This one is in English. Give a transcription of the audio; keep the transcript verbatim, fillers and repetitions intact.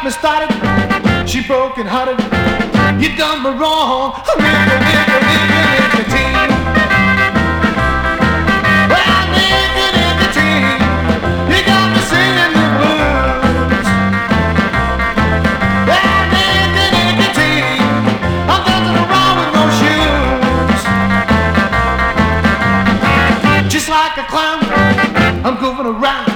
me started, she broken hearted. You done me wrong, nickel, nickel, nickel, nicotine. Well, nickel, nicotine, you got me singing the blues. Well, nickel, nicotine, I'm dancing around with no shoes. Just like a clown, I'm goofing around.